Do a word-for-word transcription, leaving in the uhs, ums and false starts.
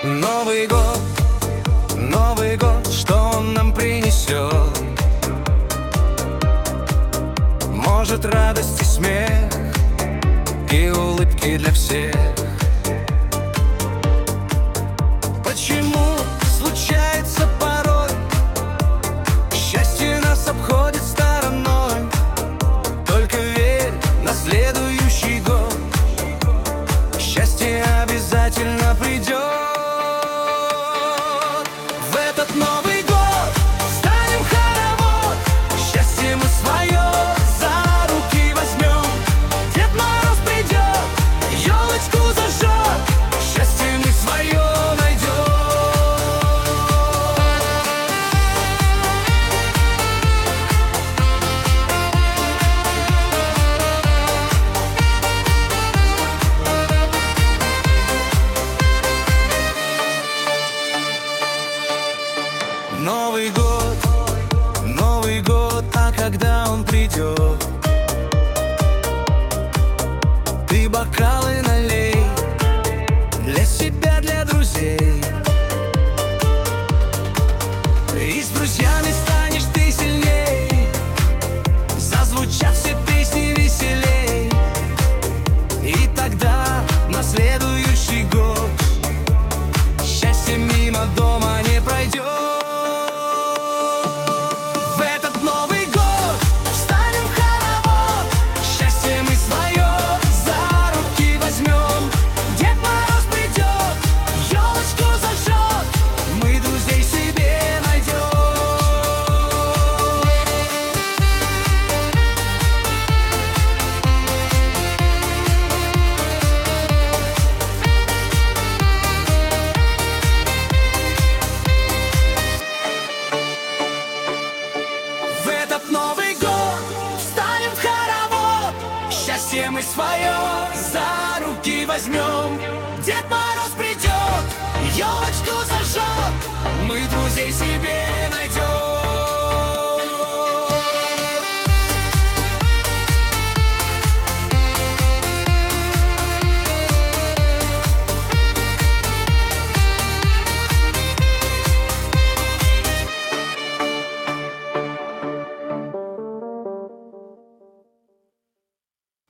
Новый год, Новый год, что он нам принесет? Может, радость и смех, и улыбки для всех. Почему случается порой счастье нас обходит стороной? Только верь на следующий год, счастье обязательно придет. В этот Новый год станем хоровод, счастье мы свое за руки возьмем. Дед Мороз придет, елочку зажжет, счастье мы свое найдем. Новый год, Новый год, а когда он придет, ты бокалы налей для себя, для друзей. И с друзьями станешь ты сильней, зазвучат все песни веселей. И тогда на следующий год счастье мимо дома не пройдет. Новый год, встанем в хоровод, счастье мы свое за руки возьмем. Дед Мороз придет, елочку зажжет, мы друзей себе найдем.